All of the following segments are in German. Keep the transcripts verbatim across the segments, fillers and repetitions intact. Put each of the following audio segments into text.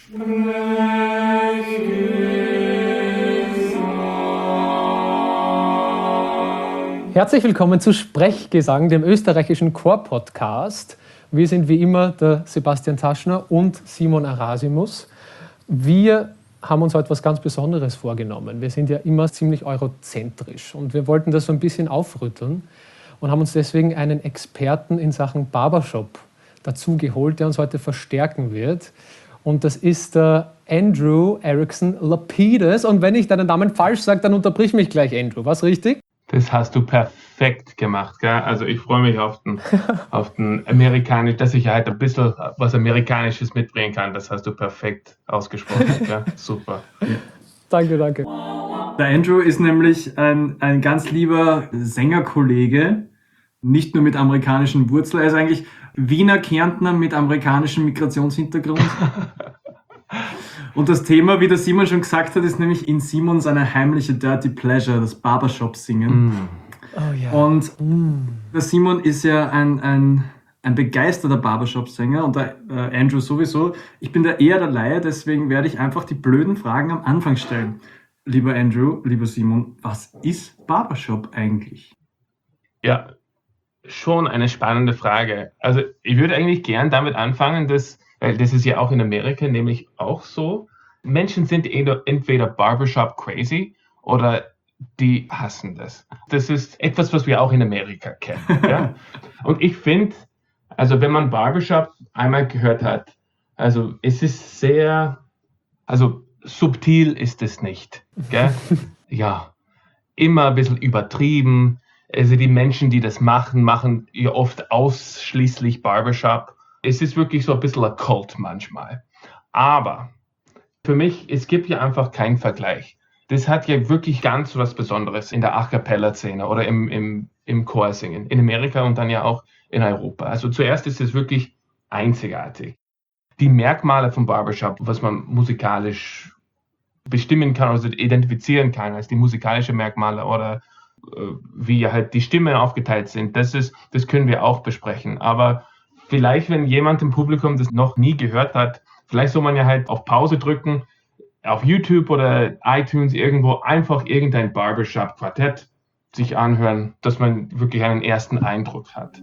Herzlich willkommen zu Sprechgesang, dem österreichischen Chor-Podcast. Wir sind wie immer der Sebastian Taschner und Simon Arasimus. Wir haben uns heute etwas ganz Besonderes vorgenommen. Wir sind ja immer ziemlich eurozentrisch und wir wollten das so ein bisschen aufrütteln und haben uns deswegen einen Experten in Sachen Barbershop dazu geholt, der uns heute verstärken wird. Und das ist der Andrew Erickson Lapidus. Und wenn ich deinen Namen falsch sage, dann unterbrich mich gleich, Andrew. Was richtig? Das hast du perfekt gemacht, gell? Also ich freue mich auf den, auf den Amerikanisch, dass ich halt ein bisschen was Amerikanisches mitbringen kann. Das hast du perfekt ausgesprochen, gell? Super. Danke, danke. Der Andrew ist nämlich ein, ein ganz lieber Sängerkollege, nicht nur mit amerikanischen Wurzeln. Er ist eigentlich Wiener Kärntner mit amerikanischem Migrationshintergrund. Und das Thema, wie der Simon schon gesagt hat, ist nämlich in Simon seine heimliche Dirty Pleasure, das Barbershop-Singen. Mm. Oh, yeah. Und mm. der Simon ist ja ein, ein, ein begeisterter Barbershop-Sänger und der äh, Andrew sowieso. Ich bin da eher der Laie, deswegen werde ich einfach die blöden Fragen am Anfang stellen. Lieber Andrew, lieber Simon, was ist Barbershop eigentlich? Ja, schon eine spannende Frage. Also ich würde eigentlich gern damit anfangen, dass, weil das ist ja auch in Amerika nämlich auch so, Menschen sind entweder Barbershop crazy oder die hassen das. Das ist etwas, was wir auch in Amerika kennen. Ja? Und ich finde, also wenn man Barbershop einmal gehört hat, also es ist sehr, also subtil ist es nicht. Gell? Ja, immer ein bisschen übertrieben. Also die Menschen, die das machen, machen ja oft ausschließlich Barbershop. Es ist wirklich so ein bisschen ein Kult manchmal. Aber für mich, es gibt ja einfach keinen Vergleich. Das hat ja wirklich ganz was Besonderes in der A-Cappella-Szene oder im, im, im Chorsingen in Amerika und dann ja auch in Europa. Also zuerst ist es wirklich einzigartig. Die Merkmale vom Barbershop, was man musikalisch bestimmen kann, also identifizieren kann als die musikalischen Merkmale oder wie halt die Stimmen aufgeteilt sind, das ist, das können wir auch besprechen. Aber vielleicht, wenn jemand im Publikum das noch nie gehört hat, vielleicht soll man ja halt auf Pause drücken, auf YouTube oder iTunes irgendwo einfach irgendein Barbershop-Quartett sich anhören, dass man wirklich einen ersten Eindruck hat.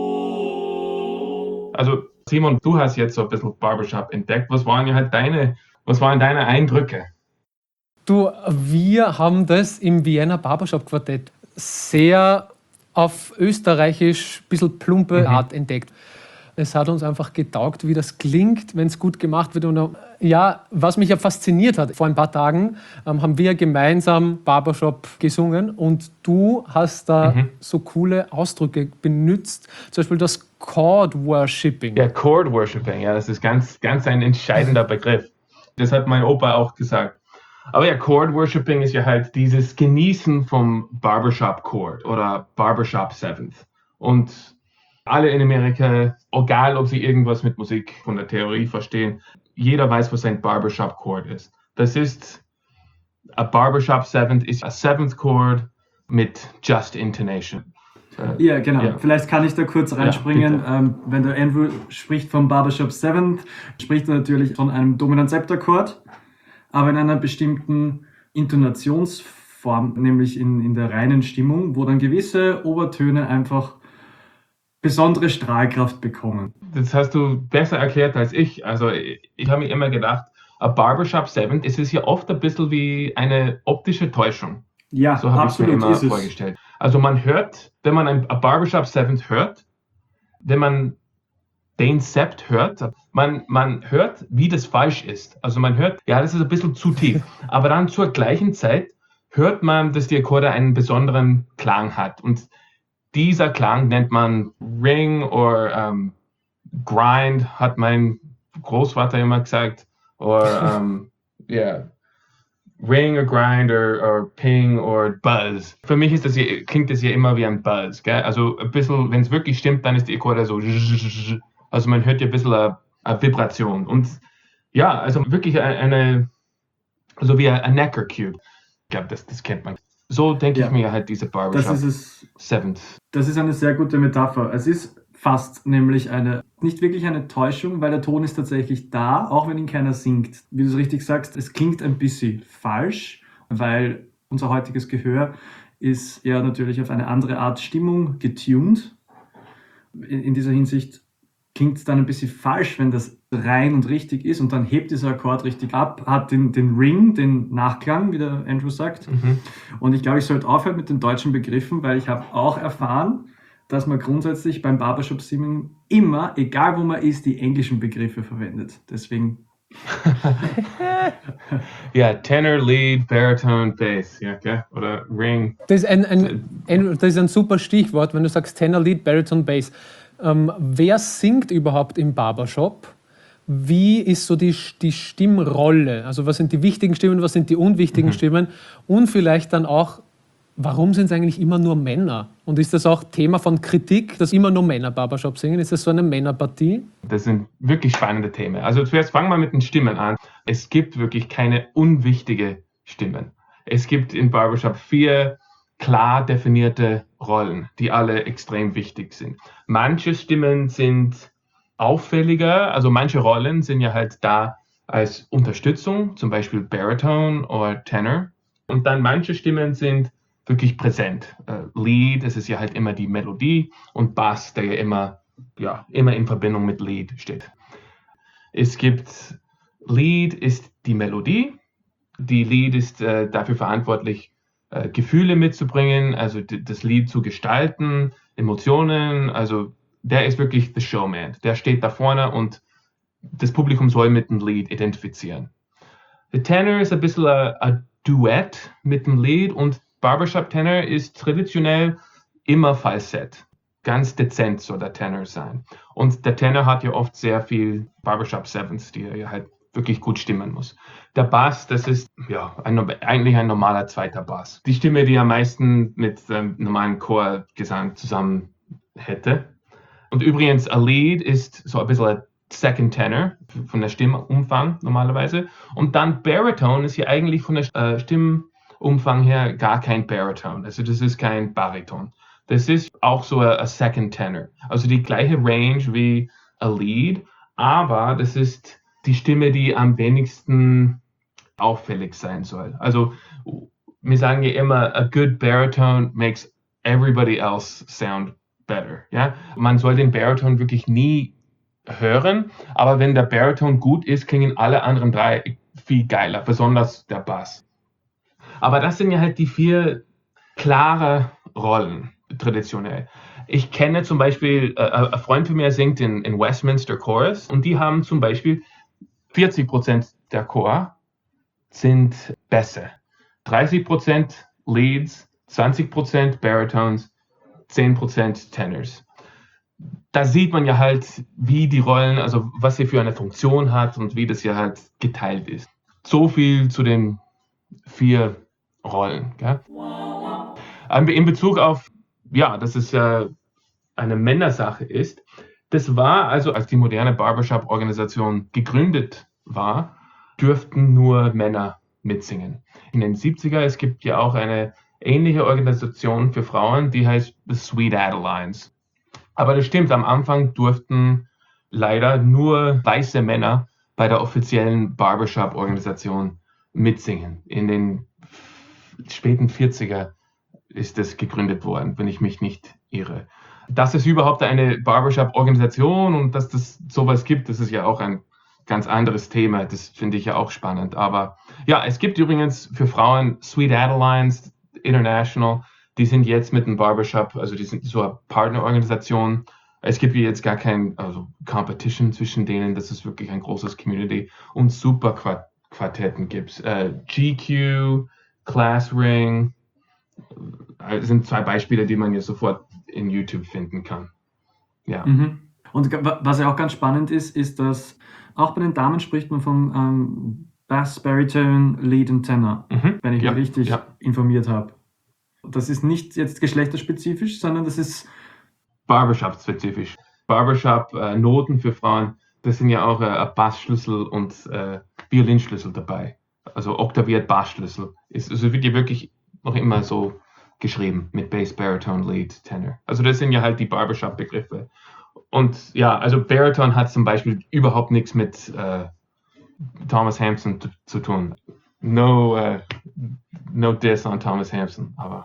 Also Simon, du hast jetzt so ein bisschen Barbershop entdeckt. Was waren ja halt deine, was waren deine Eindrücke? Du, wir haben das im Vienna Barbershop Quartett sehr auf österreichisch, ein bisschen plumpe Mhm. Art entdeckt. Es hat uns einfach getaugt, wie das klingt, wenn es gut gemacht wird. Und ja, was mich ja fasziniert hat, vor ein paar Tagen ähm, haben wir gemeinsam Barbershop gesungen und du hast da Mhm. so coole Ausdrücke benutzt, zum Beispiel das Chord Worshipping. Ja, Chord Worshipping, ja, das ist ganz, ganz ein entscheidender Begriff. Das hat mein Opa auch gesagt. Aber ja, Chord Worshipping ist ja halt dieses Genießen vom Barbershop Chord oder Barbershop Seventh. Und alle in Amerika, egal ob sie irgendwas mit Musik von der Theorie verstehen, jeder weiß, was ein Barbershop Chord ist. Das ist, a Barbershop Seventh ist a Seventh Chord mit Just Intonation. Äh, ja, genau. Ja. Vielleicht kann ich da kurz reinspringen. Ja, ähm, wenn der Andrew spricht vom Barbershop Seventh, spricht er natürlich von einem Dominant-Septa-Chord, aber in einer bestimmten Intonationsform, nämlich in, in der reinen Stimmung, wo dann gewisse Obertöne einfach besondere Strahlkraft bekommen. Das hast du besser erklärt als ich. Also ich, ich habe mir immer gedacht, a Barbershop Seventh, es ist ja oft ein bisschen wie eine optische Täuschung. Ja, so habe ich es mir immer ist vorgestellt. Also man hört, wenn man ein a Barbershop Seventh hört, wenn man den Sept hört, man, man hört, wie das falsch ist. Also man hört, ja, das ist ein bisschen zu tief. Aber dann zur gleichen Zeit hört man, dass die Akkorde einen besonderen Klang hat. Und dieser Klang nennt man Ring oder um, Grind, hat mein Großvater immer gesagt. Oder, um, yeah, Ring or Grind or, or Ping or Buzz. Für mich ist das hier, klingt das hier immer wie ein Buzz. Gell? Also ein bisschen, wenn es wirklich stimmt, dann ist die Akkorde so. Also man hört ja ein bisschen eine, eine Vibration. Und ja, also wirklich eine, also wie ein Necker Cube. Ich glaube, das, das kennt man. So denke ja. ich mir halt diese Barbershop das ist es, Seventh. Das ist eine sehr gute Metapher. Es ist fast nämlich eine, nicht wirklich eine Täuschung, weil der Ton ist tatsächlich da, auch wenn ihn keiner singt. Wie du es richtig sagst, es klingt ein bisschen falsch, weil unser heutiges Gehör ist ja natürlich auf eine andere Art Stimmung getuned. In, in dieser Hinsicht klingt es dann ein bisschen falsch, wenn das rein und richtig ist und dann hebt dieser Akkord richtig ab, hat den, den Ring, den Nachklang, wie der Andrew sagt. Mhm. Und ich glaube, ich sollte aufhören mit den deutschen Begriffen, weil ich habe auch erfahren, dass man grundsätzlich beim Barbershop-Singen immer, egal wo man ist, die englischen Begriffe verwendet. Deswegen... ja, Tenor, Lead, Baritone, Bass, ja, okay? Oder Ring. Das ist ein, ein, ein, das ist ein super Stichwort, wenn du sagst Tenor, Lead, Baritone, Bass. Ähm, wer singt überhaupt im Barbershop? Wie ist so die, die Stimmrolle? Also was sind die wichtigen Stimmen, was sind die unwichtigen mhm. Stimmen? Und vielleicht dann auch, warum sind es eigentlich immer nur Männer? Und ist das auch Thema von Kritik, dass immer nur Männer Barbershop singen? Ist das so eine Männerpartie? Das sind wirklich spannende Themen. Also zuerst fangen wir mit den Stimmen an. Es gibt wirklich keine unwichtigen Stimmen. Es gibt in Barbershop vier klar definierte Rollen, die alle extrem wichtig sind. Manche Stimmen sind auffälliger, also manche Rollen sind ja halt da als Unterstützung, zum Beispiel Baritone oder Tenor. Und dann manche Stimmen sind wirklich präsent. Uh, Lead, das ist ja halt immer die Melodie und Bass, der ja immer, ja immer in Verbindung mit Lead steht. Es gibt, Lead ist die Melodie, die Lead ist äh, dafür verantwortlich, äh, Gefühle mitzubringen, also d- das Lied zu gestalten, Emotionen, also der ist wirklich the showman, der steht da vorne und das Publikum soll mit dem Lied identifizieren. Der Tenor ist ein bisschen ein Duett mit dem Lied und Barbershop Tenor ist traditionell immer Falsett. Ganz dezent soll der Tenor sein. Und der Tenor hat ja oft sehr viel Barbershop Sevens, die er ja halt wirklich gut stimmen muss. Der Bass, das ist ja ein, eigentlich ein normaler zweiter Bass. Die Stimme, die am meisten mit ähm, normalen Chorgesang zusammen hätte. Und übrigens, a Lead ist so ein bisschen ein Second Tenor von der Stimmumfang normalerweise. Und dann Baritone ist ja eigentlich von der äh, Stimmumfang her gar kein Baritone. Also das ist kein Bariton. Das ist auch so ein Second Tenor. Also die gleiche Range wie a Lead, aber das ist die Stimme, die am wenigsten auffällig sein soll. Also wir sagen ja immer, a good baritone makes everybody else sound better. Ja? Man soll den Bariton wirklich nie hören, aber wenn der Bariton gut ist, klingen alle anderen drei viel geiler, besonders der Bass. Aber das sind ja halt die vier klare Rollen, traditionell. Ich kenne zum Beispiel, äh, ein Freund von mir singt in, in Westminster Chorus und die haben zum Beispiel vierzig Prozent der Chor sind Bässe, dreißig Prozent Leads, zwanzig Prozent Baritones, zehn Prozent Tenors. Da sieht man ja halt, wie die Rollen, also was sie für eine Funktion hat und wie das ja halt geteilt ist. So viel zu den vier Rollen. Gell? In Bezug auf, ja, dass es ja eine Männersache ist, das war also, als die moderne Barbershop-Organisation gegründet war, dürften nur Männer mitsingen. In den siebziger, es gibt ja auch eine ähnliche Organisation für Frauen, die heißt The Sweet Adelines. Aber das stimmt, am Anfang durften leider nur weiße Männer bei der offiziellen Barbershop-Organisation mitsingen. In den späten vierziger ist das gegründet worden, wenn ich mich nicht irre. Dass es überhaupt eine Barbershop-Organisation und dass das sowas gibt, das ist ja auch ein ganz anderes Thema. Das finde ich ja auch spannend. Aber ja, es gibt übrigens für Frauen Sweet Adelines International, die sind jetzt mit dem Barbershop, also die sind so eine Partnerorganisation. Es gibt jetzt gar kein also Competition zwischen denen, das ist wirklich ein großes Community. Und Superquartetten gibt es. Äh, G Q, Class Ring, das sind zwei Beispiele, die man ja sofort in YouTube finden kann. Ja. Mhm. Und was ja auch ganz spannend ist, ist, dass auch bei den Damen spricht man von ähm, Bass, Baritone, Lead und Tenor, mhm. wenn ich ja, mich richtig ja. informiert habe. Das ist nicht jetzt geschlechterspezifisch, sondern das ist Barbershop-spezifisch. Barbershop-Noten äh, für Frauen, das sind ja auch äh, Bassschlüssel und äh, Violinschlüssel dabei. Also oktaviert Bassschlüssel. Es also wird ja wirklich noch immer so geschrieben mit Bass, Baritone, Lead, Tenor. Also das sind ja halt die Barbershop-Begriffe. Und ja, also Bariton hat zum Beispiel überhaupt nichts mit äh, Thomas Hampson zu, zu tun. No, uh, no diss on Thomas Hampson, aber.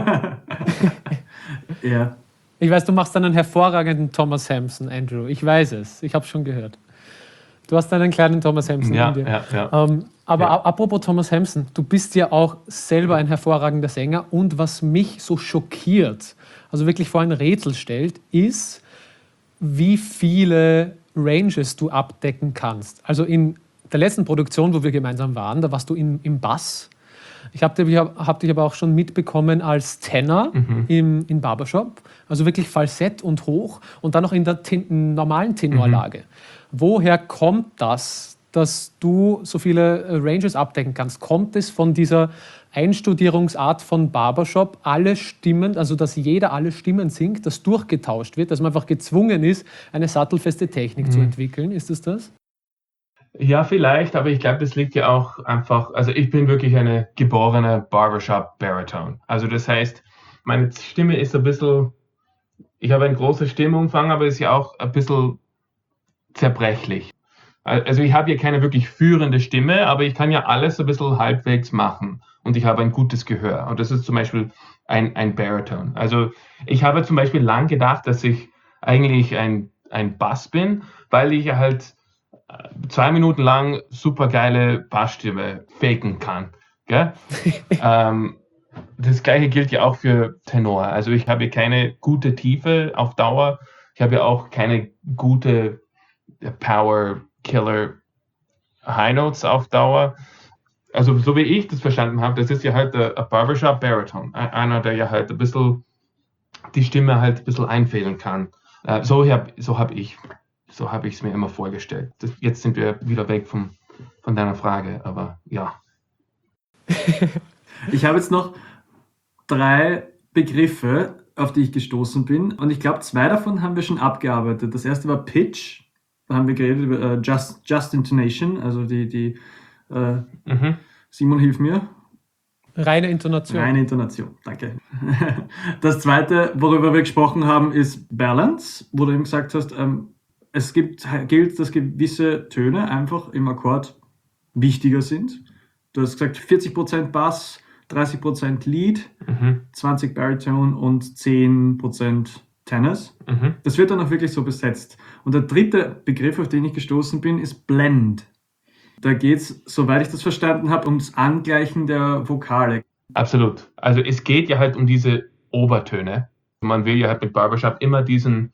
Ja. Ich weiß, du machst einen hervorragenden Thomas Hampson, Andrew. Ich weiß es. Ich habe schon gehört. Du hast einen kleinen Thomas Hampson ja, in dir. Ja, ja. Ähm, aber ja. apropos Thomas Hampson, du bist ja auch selber ein hervorragender Sänger. Und was mich so schockiert, also wirklich vor ein Rätsel stellt, ist, wie viele Ranges du abdecken kannst. Also in der letzten Produktion, wo wir gemeinsam waren, da warst du in, im Bass. Ich habe dich, hab dich aber auch schon mitbekommen als Tenor mhm. im, im Barbershop. Also wirklich Falsett und hoch und dann noch in der ten, normalen Tenorlage. Mhm. Woher kommt das, dass du so viele Ranges abdecken kannst? Kommt es von dieser Einstudierungsart von Barbershop, alle Stimmen, also dass jeder alle Stimmen singt, dass durchgetauscht wird, dass man einfach gezwungen ist, eine sattelfeste Technik mhm. zu entwickeln? Ist es das? Ja, vielleicht, aber ich glaube, das liegt ja auch einfach, also ich bin wirklich eine geborene Barbershop-Bariton. Also das heißt, meine Stimme ist ein bisschen, ich habe einen großen Stimmumfang, aber ist ja auch ein bisschen zerbrechlich. Also ich habe hier keine wirklich führende Stimme, aber ich kann ja alles ein bisschen halbwegs machen und ich habe ein gutes Gehör. Und das ist zum Beispiel ein, ein Bariton. Also ich habe zum Beispiel lang gedacht, dass ich eigentlich ein, ein Bass bin, weil ich halt zwei Minuten lang super geile Bassstimme faken kann. Gell? ähm, das gleiche gilt ja auch für Tenor. Also ich habe keine gute Tiefe auf Dauer. Ich habe ja auch keine gute Power Killer High Notes auf Dauer. Also so wie ich das verstanden habe, das ist ja halt ein Barbershop Bariton. Einer, der ja halt ein bisschen die Stimme halt ein bisschen einfädeln kann. Äh, so habe so hab ich So habe ich es mir immer vorgestellt. Das, jetzt sind wir wieder weg vom, von deiner Frage, aber ja. Ich habe jetzt noch drei Begriffe, auf die ich gestoßen bin. Und ich glaube, zwei davon haben wir schon abgearbeitet. Das erste war Pitch. Da haben wir geredet über äh, Just, Just Intonation, also die, die äh, mhm. Simon, hilf mir. Reine Intonation. Reine Intonation, danke. Das zweite, worüber wir gesprochen haben, ist Balance, wo du eben gesagt hast, ähm, es gibt, gilt, dass gewisse Töne einfach im Akkord wichtiger sind. Du hast gesagt, vierzig Prozent Bass, dreißig Prozent Lead, mhm. zwanzig Bariton und zehn Prozent Tenors. Mhm. Das wird dann auch wirklich so besetzt. Und der dritte Begriff, auf den ich gestoßen bin, ist Blend. Da geht es, soweit ich das verstanden habe, ums Angleichen der Vokale. Absolut. Also es geht ja halt um diese Obertöne. Man will ja halt mit Barbershop immer diesen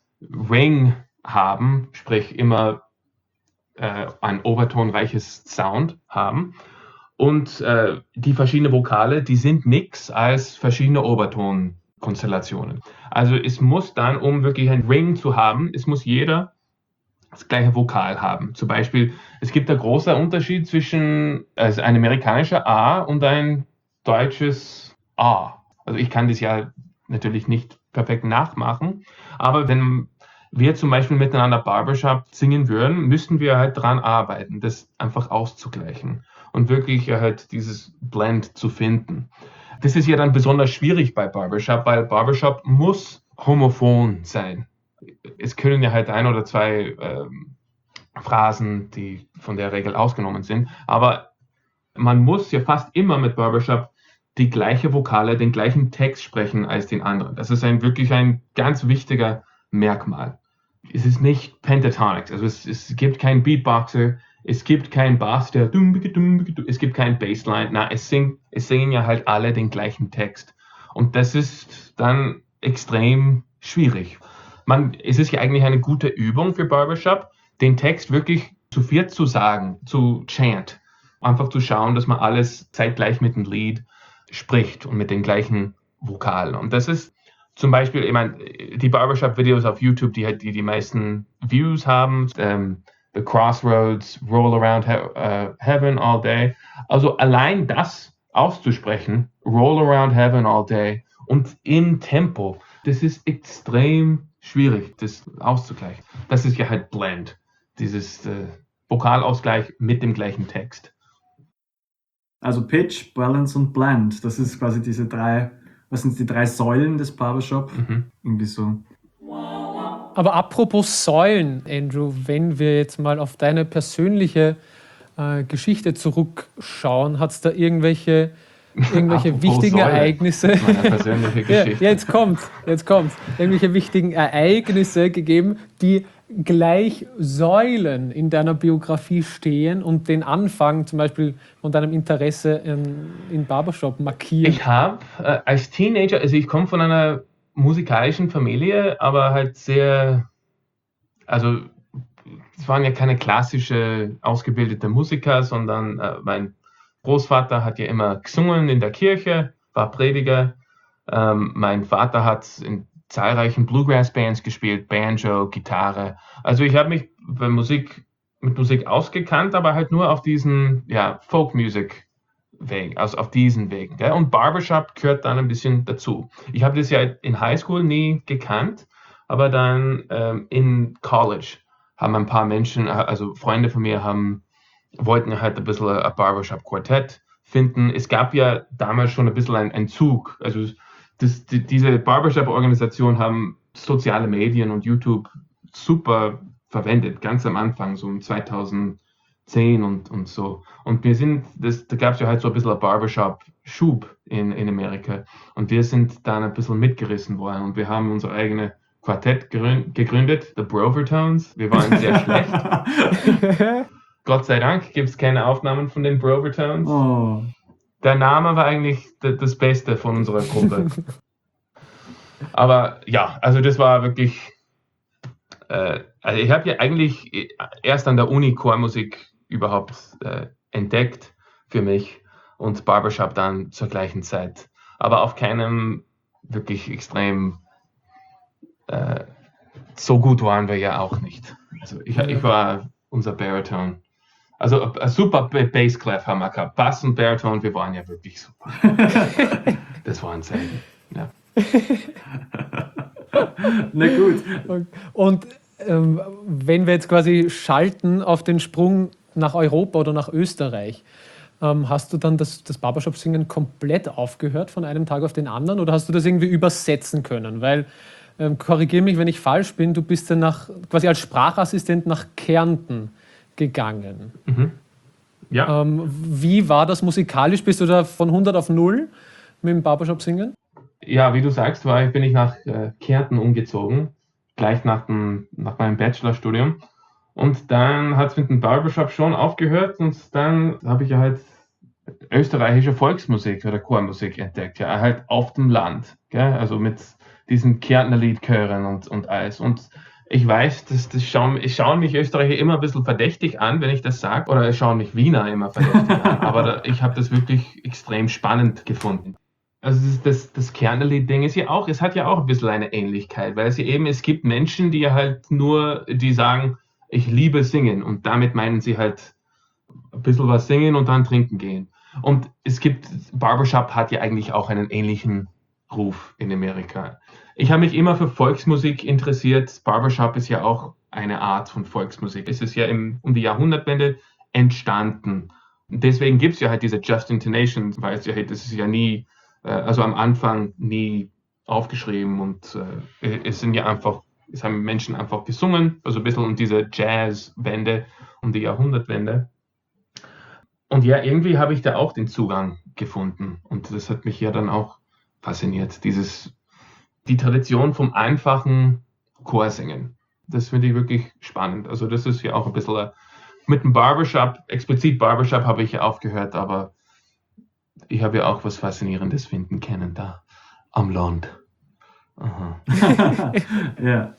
Ring haben, sprich immer äh, ein obertonreiches Sound haben. Und äh, die verschiedenen Vokale, die sind nichts als verschiedene Obertonkonstellationen. Also es muss dann, um wirklich ein Ring zu haben, es muss jeder das gleiche Vokal haben. Zum Beispiel, es gibt einen großen Unterschied zwischen also ein amerikanischer A und ein deutsches A. Also ich kann das ja natürlich nicht perfekt nachmachen, aber wenn wir zum Beispiel miteinander Barbershop singen würden, müssten wir halt daran arbeiten, das einfach auszugleichen und wirklich halt dieses Blend zu finden. Das ist ja dann besonders schwierig bei Barbershop, weil Barbershop muss homophon sein. Es können ja halt ein oder zwei ähm, Phrasen, die von der Regel ausgenommen sind, aber man muss ja fast immer mit Barbershop die gleiche Vokale, den gleichen Text sprechen als den anderen. Das ist ein wirklich ein ganz wichtiger Merkmal. Es ist nicht pentatonic, also es, es gibt keinen Beatboxer, es gibt keinen Bass, der es gibt keinen Bassline, na, es, sing, es singen ja halt alle den gleichen Text. Und das ist dann extrem schwierig. Man, es ist ja eigentlich eine gute Übung für Barbershop, den Text wirklich zu viert zu sagen, zu chant. Einfach zu schauen, dass man alles zeitgleich mit dem Lied spricht und mit den gleichen Vokalen. Und das ist zum Beispiel, ich meine, die Barbershop-Videos auf YouTube, die die, die meisten Views haben, ähm, The Crossroads, Roll Around he uh, Heaven All Day. Also allein das auszusprechen, Roll Around Heaven All Day und im Tempo, das ist extrem schwierig, das auszugleichen. Das ist ja halt Blend, dieses äh, Vokalausgleich mit dem gleichen Text. Also Pitch, Balance und Blend, das ist quasi diese drei, was sind die drei Säulen des Barbershop? Mhm. Irgendwie so. Aber apropos Säulen, Andrew, wenn wir jetzt mal auf deine persönliche äh, Geschichte zurückschauen, hat es da irgendwelche, irgendwelche wichtigen Säule, Ereignisse? Meine persönliche Geschichte. Ja, jetzt kommt, jetzt kommt. Irgendwelche wichtigen Ereignisse gegeben, die gleich Säulen in deiner Biografie stehen und den Anfang zum Beispiel von deinem Interesse in, in Barbershop markieren? Ich habe äh, als Teenager, also ich komme von einer musikalischen Familie, aber halt sehr, also es waren ja keine klassische ausgebildete Musiker, sondern äh, mein Großvater hat ja immer gesungen in der Kirche, war Prediger. Ähm, mein Vater hat in zahlreichen Bluegrass-Bands gespielt, Banjo, Gitarre. Also ich habe mich bei Musik, mit Musik ausgekannt, aber halt nur auf diesen ja, Folk-Music-Weg, also auf diesen Wegen. Gell? Und Barbershop gehört dann ein bisschen dazu. Ich habe das ja in Highschool nie gekannt, aber dann ähm, in College haben ein paar Menschen, also Freunde von mir, haben, wollten halt ein bisschen ein Barbershop-Quartett finden. Es gab ja damals schon ein bisschen ein, ein Zug, also Das, die, diese Barbershop-Organisation haben soziale Medien und YouTube super verwendet, ganz am Anfang, so um zweitausendzehn und, und so. Und wir sind, das, da gab es ja halt so ein bisschen ein Barbershop-Schub in, in Amerika. Und wir sind dann ein bisschen mitgerissen worden und wir haben unser eigenes Quartett gegründet, The Brovertones. Wir waren sehr schlecht. Gott sei Dank gibt es keine Aufnahmen von den Brovertones. Oh. Der Name war eigentlich das Beste von unserer Gruppe. Aber ja, also das war wirklich, äh, also ich habe ja eigentlich erst an der Uni Chormusik überhaupt äh, entdeckt für mich und Barbershop dann zur gleichen Zeit. Aber auf keinem wirklich extrem, äh, so gut waren wir ja auch nicht. Also ich, ich war unser Baritone. Also ein super Bassclef haben wir gehabt. Bass und Bariton, wir waren ja wirklich super. Das waren Zeiten. Ja. Na gut. Und ähm, wenn wir jetzt quasi schalten auf den Sprung nach Europa oder nach Österreich, ähm, hast du dann das, das Barbershop-Singen komplett aufgehört von einem Tag auf den anderen oder hast du das irgendwie übersetzen können? Weil, ähm, korrigiere mich, wenn ich falsch bin, du bist dann nach, quasi als Sprachassistent nach Kärnten gegangen. Mhm. Ja. Ähm, wie war das musikalisch? Bist du da von hundert auf null mit dem Barbershop singen? Ja, wie du sagst, war, bin ich nach äh, Kärnten umgezogen, gleich nach, dem, nach meinem Bachelorstudium. Und dann hat es mit dem Barbershop schon aufgehört und dann habe ich ja halt österreichische Volksmusik oder Chormusik entdeckt, ja, halt auf dem Land, gell? Also mit diesen Kärntner Liedchören und, und alles. Und ich weiß, das, das schauen, ich schaue mich Österreicher immer ein bisschen verdächtig an, wenn ich das sage, oder ich schaue mich Wiener immer verdächtig an, aber da, ich habe das wirklich extrem spannend gefunden. Also das, das, das Kärntner-Lied-Ding ist ja auch, es hat ja auch ein bisschen eine Ähnlichkeit, weil es ja eben, es gibt Menschen, die halt nur, die sagen, ich liebe Singen und damit meinen sie halt ein bisschen was singen und dann trinken gehen. Und es gibt, Barbershop hat ja eigentlich auch einen ähnlichen Ruf in Amerika. Ich habe mich immer für Volksmusik interessiert. Barbershop ist ja auch eine Art von Volksmusik. Es ist ja im, um die Jahrhundertwende entstanden. Und deswegen gibt es ja halt diese Just Intonations, weil es ja, das ist ja nie, äh, also am Anfang nie aufgeschrieben und äh, es sind ja einfach, es haben Menschen einfach gesungen, also ein bisschen um diese Jazzwende, um die Jahrhundertwende. Und ja, irgendwie habe ich da auch den Zugang gefunden und das hat mich ja dann auch fasziniert, dieses die Tradition vom einfachen Chorsingen. Das finde ich wirklich spannend. Also das ist ja auch ein bisschen mit dem Barbershop, explizit Barbershop habe ich ja aufgehört, aber ich habe ja auch was Faszinierendes finden können da am Land. Aha. Ja.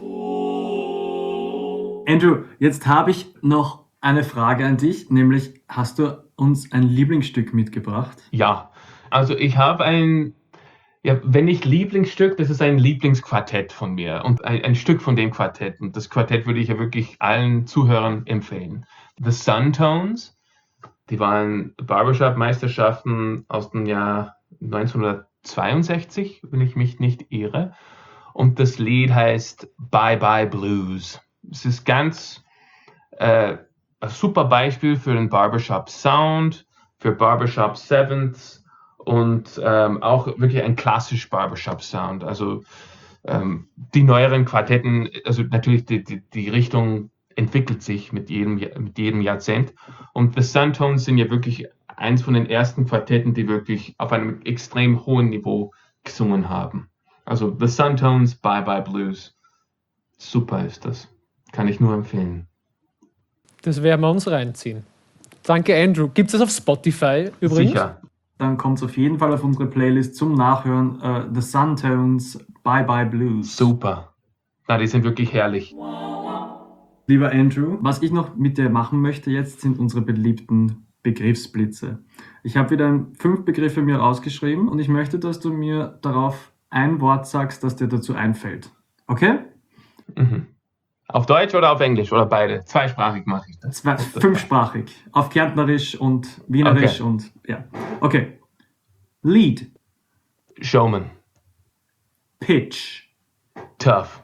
Andrew, jetzt habe ich noch eine Frage an dich, nämlich hast du uns ein Lieblingsstück mitgebracht? Ja, also ich habe ein Ja, wenn nicht Lieblingsstück, das ist ein Lieblingsquartett von mir und ein, ein Stück von dem Quartett. Und das Quartett würde ich ja wirklich allen Zuhörern empfehlen. The Suntones, die waren Barbershop-Meisterschaften aus dem Jahr neunzehnhundertzweiundsechzig, wenn ich mich nicht irre. Und das Lied heißt Bye Bye Blues. Es ist ganz äh, ein super Beispiel für den Barbershop-Sound, für Barbershop Sevenths. Und ähm, auch wirklich ein klassisch Barbershop-Sound. Also ähm, die neueren Quartetten, also natürlich die, die, die Richtung entwickelt sich mit jedem, mit jedem Jahrzehnt. Und The Suntones sind ja wirklich eins von den ersten Quartetten, die wirklich auf einem extrem hohen Niveau gesungen haben. Also The Suntones, Bye Bye Blues. Super ist das. Kann ich nur empfehlen. Das werden wir uns reinziehen. Danke, Andrew. Gibt es das auf Spotify übrigens? Sicher. Dann kommt es auf jeden Fall auf unsere Playlist zum Nachhören. Uh, The Suntones, Bye Bye Blues. Super. Na, die sind wirklich herrlich. Lieber Andrew, was ich noch mit dir machen möchte jetzt, sind unsere beliebten Begriffsblitze. Ich habe wieder fünf Begriffe mir rausgeschrieben und ich möchte, dass du mir darauf ein Wort sagst, das dir dazu einfällt. Okay? Mhm. Auf Deutsch oder auf Englisch oder beide? Zweisprachig mache ich das. Zwei, fünfsprachig. Auf Kärntnerisch und Wienerisch okay. und ja. Okay. Lead. Showman. Pitch. Tough.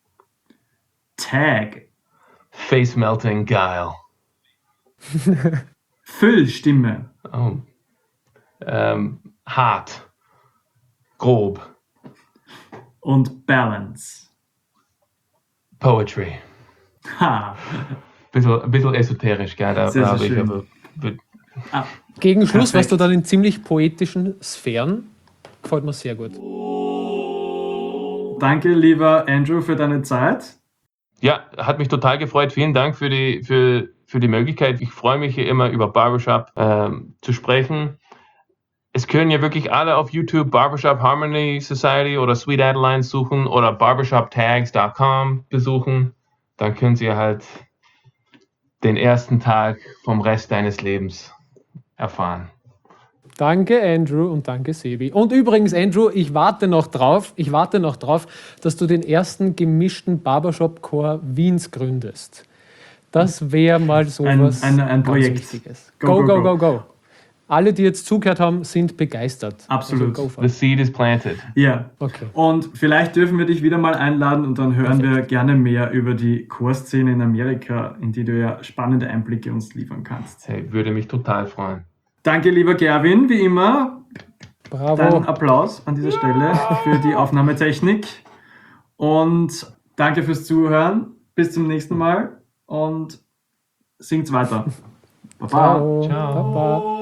Tag. Face melting guile. Füllstimme. Oh. Ähm, hart. Grob. Und Balance. Poetry. Ha. Bisschen, ein bisschen esoterisch, gell? Da Sehr, sehr habe ich schön. aber. Ah, Gegen Schluss perfekt. warst du dann in ziemlich poetischen Sphären. Gefällt mir sehr gut. Danke, lieber Andrew, für deine Zeit. Ja, hat mich total gefreut. Vielen Dank für die, für, für die Möglichkeit. Ich freue mich hier immer über Barbershop ähm, zu sprechen. Es können ja wirklich alle auf YouTube Barbershop Harmony Society oder Sweet Adeline suchen oder barbershop tags dot com besuchen. Dann können Sie halt den ersten Tag vom Rest deines Lebens erfahren. Danke, Andrew, und danke, Sebi. Und übrigens, Andrew, ich warte noch drauf, ich warte noch drauf, dass du den ersten gemischten Barbershop-Chor Wiens gründest. Das wäre mal sowas Ein- ein- ein ganz Projekt. Wichtiges. Go, Go, go, go, go. go, go. Alle, die jetzt zugehört haben, sind begeistert. Absolut. Also go for The it. seed is planted. Ja. Okay. Und vielleicht dürfen wir dich wieder mal einladen und dann hören wir gerne mehr über die Chorszene in Amerika, in die du ja spannende Einblicke uns liefern kannst. Hey, würde mich total freuen. Danke, lieber Gerwin, wie immer. Bravo. Dein Applaus an dieser Stelle für die Aufnahmetechnik. Und danke fürs Zuhören. Bis zum nächsten Mal und singt's weiter. Baba. Ciao. Ciao. Baba.